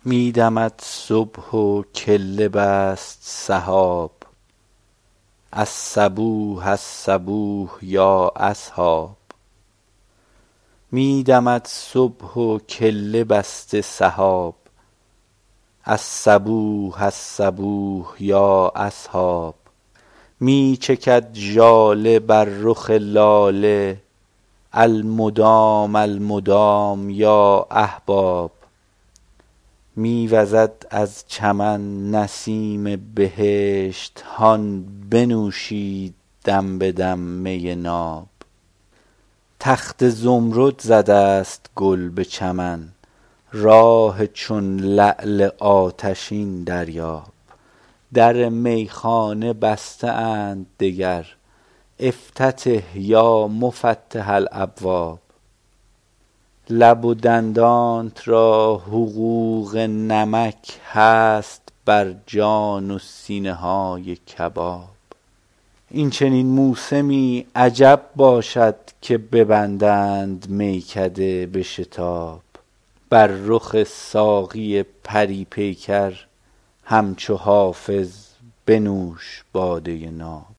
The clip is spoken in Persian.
می دمد صبح و کله بست سحاب. الصبوح الصبوح یا اصحاب. می دمد صبح و کله بسته سحاب. الصبوح الصبوح یا اصحاب. می چکد ژاله بر رخ لاله. المدام المدام یا احباب. می وزد از چمن نسیم بهشت هان بنوشید دم به دم می ناب. تخت زمرد زده است گل به چمن، راه چون لعل آتشین دریاب. در میخانه بسته اند دگر، افتتح یا مفتح الابواب. لب و دندانت را حقوق نمک هست بر جان و سینه های کباب. این چنین موسمی عجب باشد که ببندند میکده به شتاب. بر رخ ساقی پری پیکر همچو حافظ بنوش باده ناب.